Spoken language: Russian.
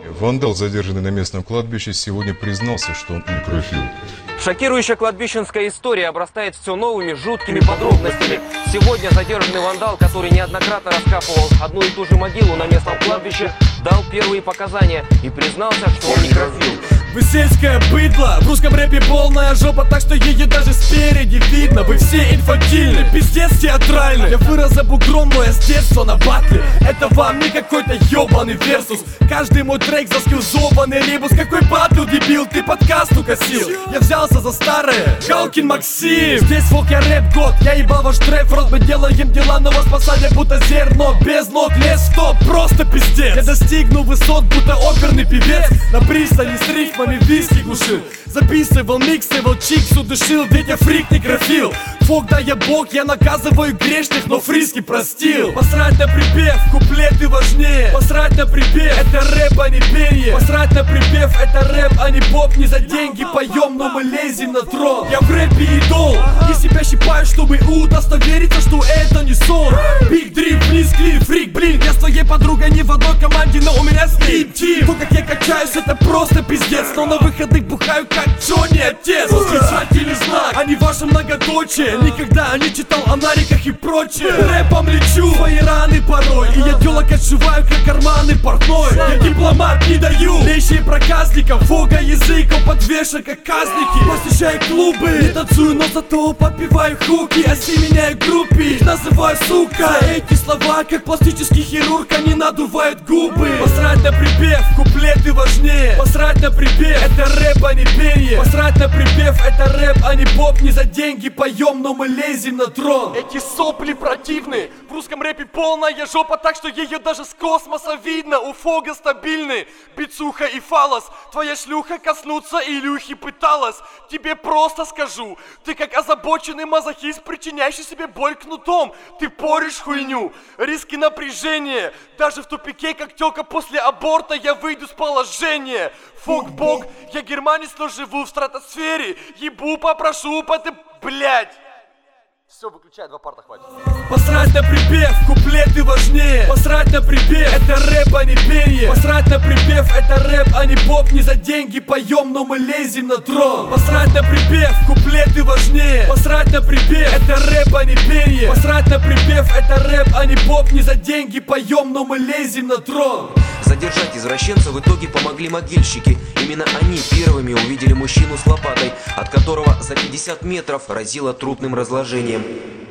Вандал, задержанный на местном кладбище, сегодня признался, что он некрофил. Шокирующая кладбищенская история обрастает все новыми жуткими подробностями. Сегодня задержанный вандал, который неоднократно раскапывал одну и ту же могилу на местном кладбище, дал первые показания и признался, что он некрофил. Вы сельское быдло, в русском рэпе полная жопа, так что ее даже спереди видно. Вы все инфантильны, пиздец театральный. Я вырос за бугром, но я с детства на батле. Это вам не какой-то ебаный версус. Каждый мой трек заскилзованный ребус. Какой батл, дебил, ты подкаст укосил. Я взялся за старое, Галкин Максим. Здесь фолк, я рэп год, я ебал ваш трэп. Рот, мы делаем дела, но вас посадят будто зерно. Без ног, лес, стоп, просто пиздец. Я достигну высот, будто оперный певец. На пристани с рифмами виски глушил, записывал, миксовал, чиксу душил, ведь я фрик некрофил. Фок, да я бог, я наказываю грешных, но фриски простил. Посрать на припев, куплеты важнее. Посрать на припев, это рэп, а не пение. Посрать на припев, это рэп, а не поп. Не за деньги поем, но мы лезем на трон. Я в рэпе идол, и себя щипаю, чтобы удостовериться, что это не сон. Биг дрип, вниз клин, фрик, блин. Я с твоей подругой не в одной команде, но у меня стрим тим. То, как я качаюсь, это просто пиздец. Но на выходных бухаю, как Джонни отец. Восклицательный знак, а не ваше многоточие. Никогда не читал о нариках и прочее. Рэпом лечу свои раны порой, и я тёлок отшиваю, как карманы портной. Я дипломат не даю вещи проказникам. Фога языком подвешен, как казники. Посещаю клубы, не танцую, но зато подпеваю хуки. Осеменяю группе, их называю сука. За эти слова, как пластический хирург, они надувают губы. Посрать на припев, куплеты важнее. Посрать на припев, это рэп, а не пение. Посрать на припев, это рэп, а не поп. Не за деньги поем, но мы лезем на трон. Эти сопли противны, в русском рэпе полная жопа, так что ее даже с космоса видно. У Фога стабильный, бицуха и фалос. Твоя шлюха коснуться Илюхи пыталась. Тебе просто скажу, ты как озабоченный мазохист, причиняющий себе боль кнутом. Ты поришь хуйню, риски напряжения. Даже в тупике, как тёлка после аборта, я выйду с положения. Фок бог, я германец, но живу в стратосфере. Ебу, попрошу, блять. Все, выключай, 2 парта хватит. Посрать на припев, куплеты важнее. Посрать на припев, это рэп, а не пение. Посрать на припев, это рэп, а не поп. Не за деньги поем, но мы лезем на трон. Посрать на припев, куплеты важнее. Посрать на припев, это рэп, а не пение. Посрать на припев, это рэп, а не поп. Не за деньги поем, но мы лезем на трон. Задержать извращенца в итоге помогли могильщики. Именно они первыми увидели мужчину с лопатой, от которого за 50 метров разило трупным разложением.